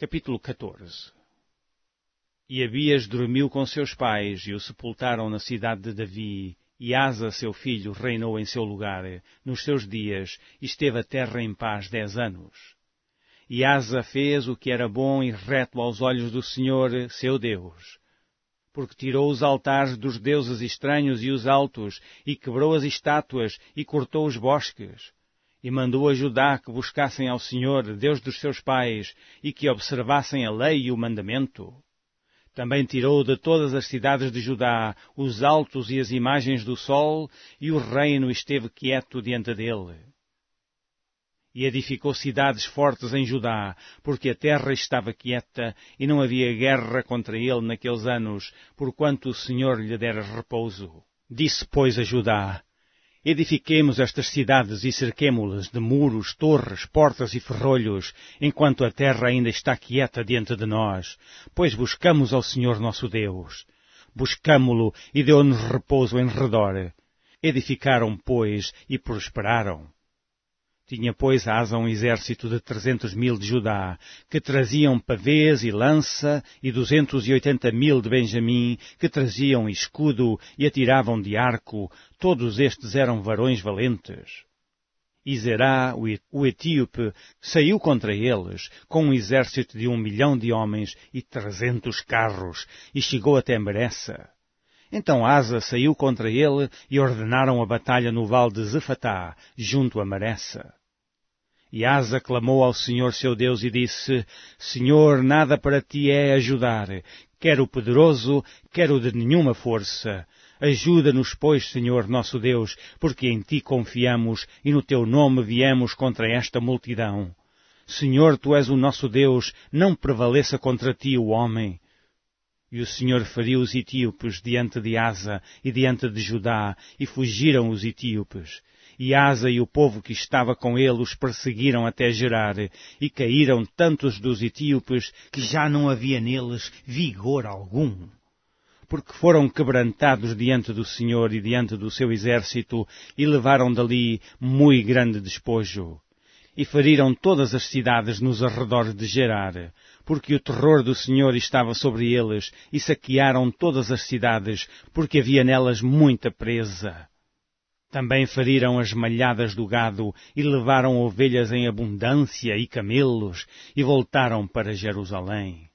Capítulo 14. E Abias dormiu com seus pais, e o sepultaram na cidade de Davi, e Asa, seu filho, reinou em seu lugar, nos seus dias, e esteve a terra em paz 10 anos. E Asa fez o que era bom e reto aos olhos do Senhor, seu Deus, porque tirou os altares dos deuses estranhos e os altos, e quebrou as estátuas, e cortou os bosques. E mandou a Judá que buscassem ao Senhor, Deus dos seus pais, e que observassem a lei e o mandamento. Também tirou de todas as cidades de Judá os altos e as imagens do sol, e o reino esteve quieto diante dele. E edificou cidades fortes em Judá, porque a terra estava quieta, e não havia guerra contra ele naqueles anos, porquanto o Senhor lhe dera repouso. Disse, pois, a Judá: edifiquemos estas cidades e cerquemo-las de muros, torres, portas e ferrolhos, enquanto a terra ainda está quieta diante de nós, pois buscamos ao Senhor nosso Deus. Buscamo-lo e deu-nos repouso em redor. Edificaram, pois, e prosperaram. Tinha, pois, Asa um exército de 300.000 de Judá, que traziam pavês e lança, e 280.000 de Benjamim, que traziam escudo e atiravam de arco. Todos estes eram varões valentes. E Zerá, o etíope, saiu contra eles, com um exército de 1.000.000 de homens e 300 carros, e chegou até Meressa. Então Asa saiu contra ele e ordenaram a batalha no vale de Zefatá, junto a Meressa. E Asa clamou ao Senhor seu Deus e disse: Senhor, nada para ti é ajudar, quer o poderoso, quer o de nenhuma força. Ajuda-nos, pois, Senhor nosso Deus, porque em ti confiamos e no teu nome viemos contra esta multidão. Senhor, tu és o nosso Deus, não prevaleça contra ti o homem. E o Senhor feriu os etíopes diante de Asa e diante de Judá, e fugiram os etíopes. E Asa e o povo que estava com ele os perseguiram até Gerar, e caíram tantos dos etíopes que já não havia neles vigor algum. Porque foram quebrantados diante do Senhor e diante do seu exército, e levaram dali muito grande despojo. E feriram todas as cidades nos arredores de Gerar, porque o terror do Senhor estava sobre eles, e saquearam todas as cidades, porque havia nelas muita presa. Também feriram as malhadas do gado, e levaram ovelhas em abundância e camelos, e voltaram para Jerusalém.